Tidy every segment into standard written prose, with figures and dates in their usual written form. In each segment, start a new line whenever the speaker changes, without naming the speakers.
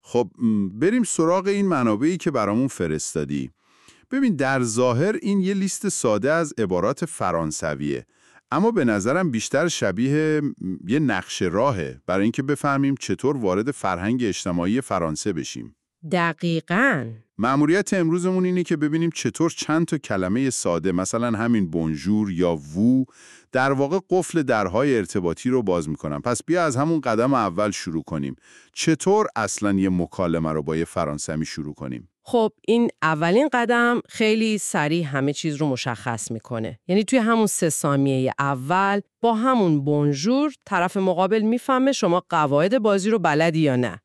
خب بریم سراغ این منابعی که برامون فرستادی. ببین در ظاهر این یه لیست ساده از عبارات فرانسویه، اما به نظرم بیشتر شبیه یه نقشه راهه برای اینکه بفهمیم چطور وارد فرهنگ اجتماعی فرانسه بشیم.
دقیقاً.
مأموریت امروزمون اینه که ببینیم چطور چند تا کلمه ساده مثلا همین بونژور یا وو در واقع قفل درهای ارتباطی رو باز میکنن. پس بیا از همون قدم اول شروع کنیم. چطور اصلا یه مکالمه رو با یه فرانسوی شروع کنیم؟
خب این اولین قدم خیلی سریع همه چیز رو مشخص میکنه. یعنی توی همون 3 ثانیه اول با همون بونژور طرف مقابل میفهمه شما قواعد بازی رو بلدی یا نه.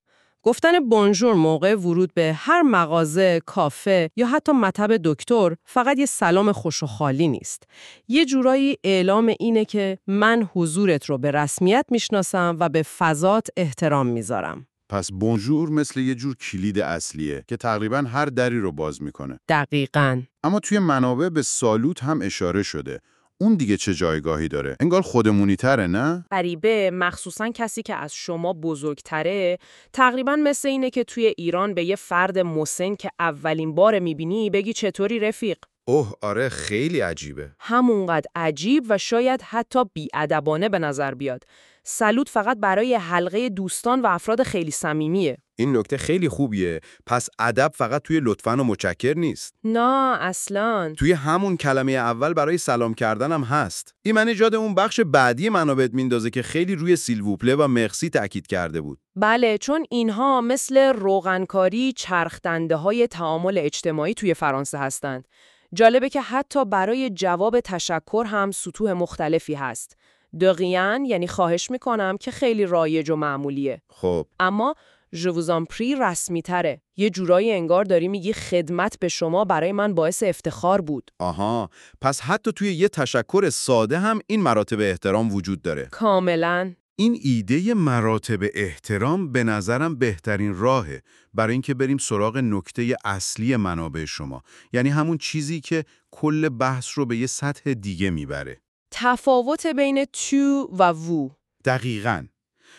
گفتن بونژور موقع ورود به هر مغازه، کافه یا حتی مطب دکتر فقط یه سلام خوش و خالی نیست. یه جورایی اعلام اینه که من حضورت رو به رسمیت میشناسم و به فضات احترام میذارم.
پس بونژور مثل یه جور کلید اصلیه که تقریباً هر دری رو باز میکنه.
دقیقاً.
اما توی منابع به سالوت هم اشاره شده. اون دیگه چه جایگاهی داره؟ انگار خودمونی تره نه؟
غریبه، مخصوصاً کسی که از شما بزرگتره، تقریباً مثل اینه که توی ایران به یه فرد مسن که اولین بار میبینی بگی چطوری رفیق؟
اوه آره خیلی عجیبه.
همونقدر عجیب و شاید حتی بی‌ادبانه به نظر بیاد. سلوت فقط برای حلقه دوستان و افراد خیلی صمیمیه.
این نکته خیلی خوبیه. پس ادب فقط توی لطفاً و متشکر نیست.
نه اصلاً.
توی همون کلمه اول برای سلام کردن هم هست. این من ایجاد اون بخش بعدی منابع میندازه که خیلی روی سیلوپله و مرسی تاکید کرده بود.
بله، چون اینها مثل روغنکاری چرخدنده‌های تعامل اجتماعی توی فرانسه هستند. جالبه که حتی برای جواب تشکر هم سطوح مختلفی هست. دقیقاً یعنی خواهش میکنم که خیلی رایج و معمولیه.
خب
اما je vous en prie رسمی تره. یه جورایی انگار داری میگی خدمت به شما برای من باعث افتخار بود.
آها، پس حتی توی یه تشکر ساده هم این مراتب احترام وجود داره.
کاملاً.
این ایده مراتب احترام به نظرم بهترین راهه برای اینکه بریم سراغ نکته اصلی منابع شما. یعنی همون چیزی که کل بحث رو به یه سطح دیگه میبره.
تفاوت بین تو و وو.
دقیقاً.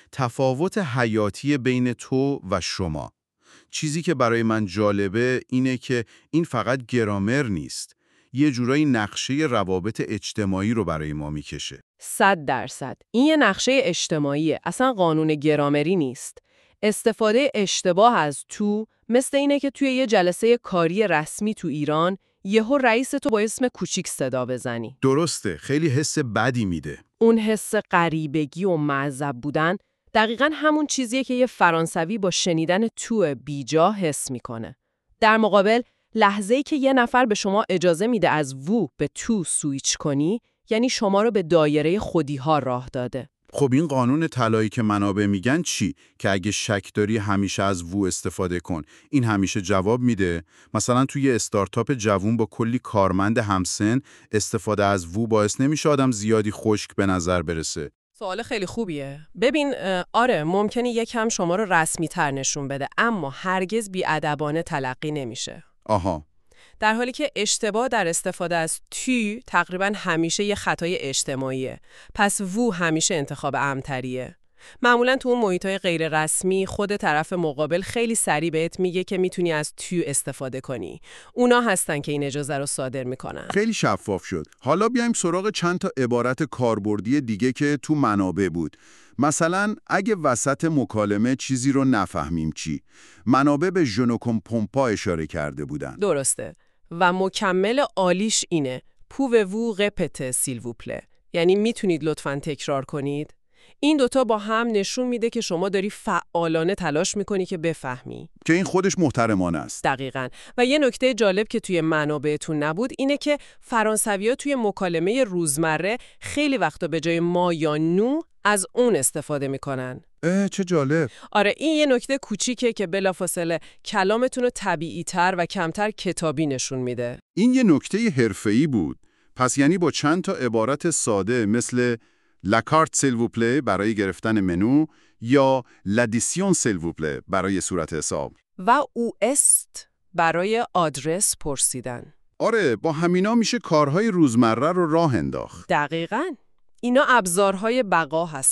تفاوت حیاتی بین تو و شما. چیزی که برای من جالبه اینه که این فقط گرامر نیست. یه جورایی نقشه روابط اجتماعی رو برای ما میکشه.
100%. این یه نقشه اجتماعیه. اصلا قانون گرامری نیست. استفاده اشتباه از تو مثل اینه که توی یه جلسه کاری رسمی تو ایران یهو رئیس تو با اسم کوچیک صدا بزنی.
درسته، خیلی حس بدی میده.
اون حس غریبگی و معذب بودن دقیقاً همون چیزیه که یه فرانسوی با شنیدن تو بیجا حس میکنه. در مقابل لحظه‌ای که یه نفر به شما اجازه میده از وو به تو سویچ کنی، یعنی شما رو به دایره خودی‌ها راه داده.
خب این قانون طلایی که منابع میگن چی؟ که اگه شک داری همیشه از وو استفاده کن. این همیشه جواب میده. مثلا توی استارتاپ جوون با کلی کارمند همسن استفاده از وو باعث نمیشه آدم زیادی خشک به نظر برسه.
سوال خیلی خوبیه. ببین آره ممکنه یکم شما رو رسمی تر نشون بده، اما هرگز بی‌ادبانه تلقی نمیشه.
آها.
در حالی که اشتباه در استفاده از تو تقریباً همیشه یه خطای اجتماعیه. پس وو همیشه انتخاب امن‌تریه. معمولاً تو اون محیطای غیر رسمی خود طرف مقابل خیلی سریع بهت میگه که میتونی از تو استفاده کنی. اونا هستن که این اجازه رو صادر میکنن.
خیلی شفاف شد. حالا بیایم سراغ چند تا عبارت کاربردی دیگه که تو منابع بود. مثلا اگه وسط مکالمه چیزی رو نفهمیم چی؟ منابع به ژنوکوم پومپا اشاره کرده بودن.
درسته. و مکمل عالیش اینه. پوو رپته سیل وو پله. یعنی میتونید لطفاً تکرار کنید. این دوتا با هم نشون میده که شما داری فعالانه تلاش میکنی که بفهمی.
که این خودش محترمانه است.
دقیقاً. و یه نکته جالب که توی منابعتون نبود اینه که فرانسوی‌ها توی مکالمه روزمره خیلی وقتا به جای ما یا نو از اون استفاده میکنن.
چه جالب.
آره این یه نکته کوچیکه که بلافاصله کلامتون رو طبیعی‌تر و کمتر کتابی نشون میده.
این یه نکته حرفه‌ای بود. پس یعنی با چند تا عبارت ساده مثل La carte s'il vous plaît برای گرفتن منو یا l'addition s'il vous plaît برای صورت حساب
و او است برای آدرس پرسیدن.
آره با همینا میشه کارهای روزمره رو راه انداخت.
دقیقاً. اینا ابزارهای بقا هستن.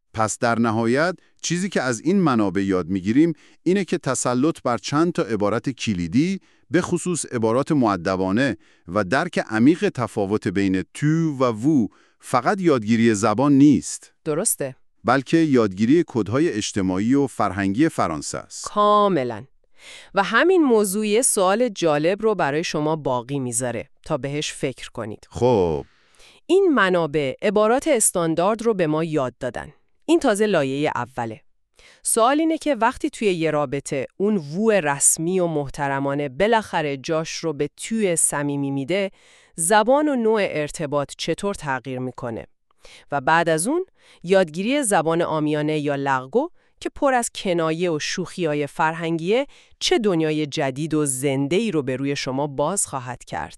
پس در نهایت چیزی که از این منابع یاد میگیریم اینه که تسلط بر چند تا عبارت کلیدی، به خصوص عبارات مؤدبانه و درک عمیق تفاوت بین تو و وو فقط یادگیری زبان نیست،
درسته؟
بلکه یادگیری کدهای اجتماعی و فرهنگی فرانسه است.
کاملا. و همین موضوع سوال جالب رو برای شما باقی میذاره تا بهش فکر کنید.
خب
این منابع عبارات استاندارد رو به ما یاد دادن. این تازه لایه اوله. سوال اینه که وقتی توی یه رابطه اون وو رسمی و محترمانه بالاخره جاش رو به توی صمیمی میده، زبان و نوع ارتباط چطور تغییر میکنه؟ و بعد از اون یادگیری زبان عامیانه یا لغو که پر از کنایه و شوخی‌های فرهنگیه چه دنیای جدید و زنده‌ای رو به روی شما باز خواهد کرد.